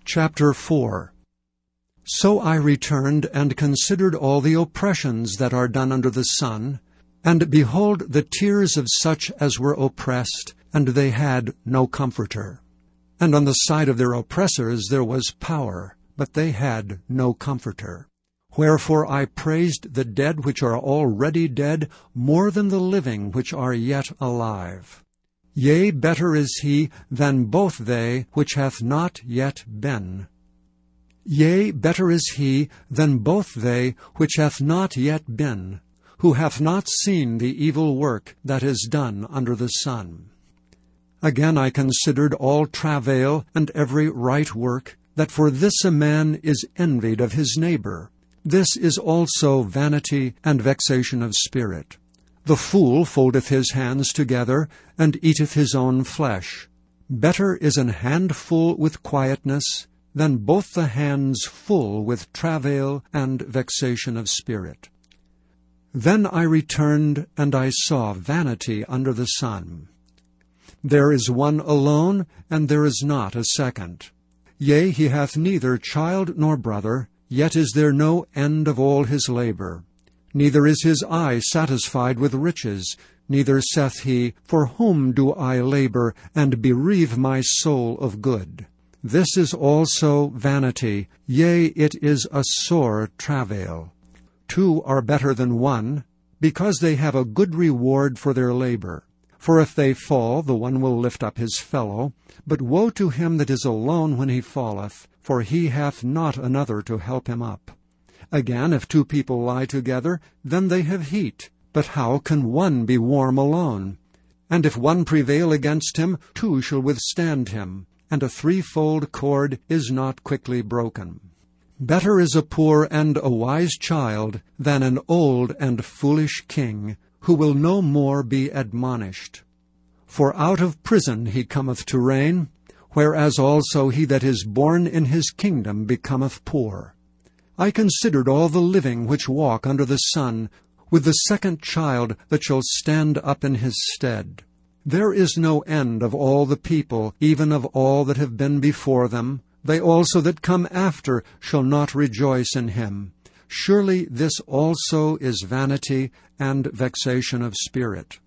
Chapter 4. So I returned and considered all the oppressions that are done under the sun, and behold the tears of such as were oppressed, and they had no comforter. And on the side of their oppressors there was power, but they had no comforter. Wherefore I praised the dead which are already dead more than the living which are yet alive. Yea, better is he than both they which hath not yet been. Yea, better is he than both they which hath not yet been, who hath not seen the evil work that is done under the sun. Again I considered all travail and every right work, that for this a man is envied of his neighbor. This is also vanity and vexation of spirit. The fool foldeth his hands together, and eateth his own flesh. Better is an handful with quietness, than both the hands full with travail and vexation of spirit. Then I returned, and I saw vanity under the sun. There is one alone, and there is not a second. Yea, he hath neither child nor brother, yet is there no end of all his labor. Neither is his eye satisfied with riches, neither saith he, For whom do I labor, and bereave my soul of good? This is also vanity, yea, it is a sore travail. Two are better than one, because they have a good reward for their labor. For if they fall, the one will lift up his fellow. But woe to him that is alone when he falleth, for he hath not another to help him up. Again, if two people lie together, then they have heat. But how can one be warm alone? And if one prevail against him, two shall withstand him. And a threefold cord is not quickly broken. Better is a poor and a wise child than an old and foolish king, who will no more be admonished. For out of prison he cometh to reign, whereas also he that is born in his kingdom becometh poor. I considered all the living which walk under the sun, with the second child that shall stand up in his stead. There is no end of all the people, even of all that have been before them. They also that come after shall not rejoice in him. Surely this also is vanity and vexation of spirit.